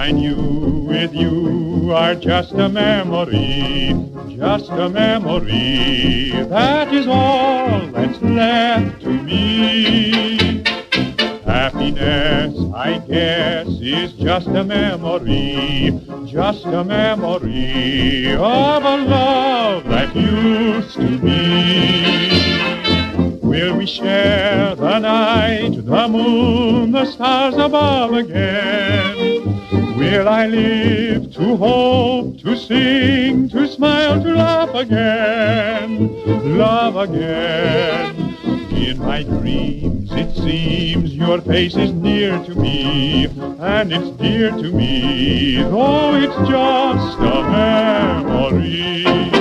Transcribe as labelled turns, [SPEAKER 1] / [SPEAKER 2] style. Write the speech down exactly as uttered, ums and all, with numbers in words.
[SPEAKER 1] I knew with you are just a memory, just a memory. That is all that's left to me. Happiness, I guess, is just a memory, just a memory of a love that used to be. Will we share the night, the moon, the stars above again? Will I live to hope, to sing, to smile, to laugh again, love again? In my dreams it seems your face is near to me, and it's dear to me, though it's just a memory.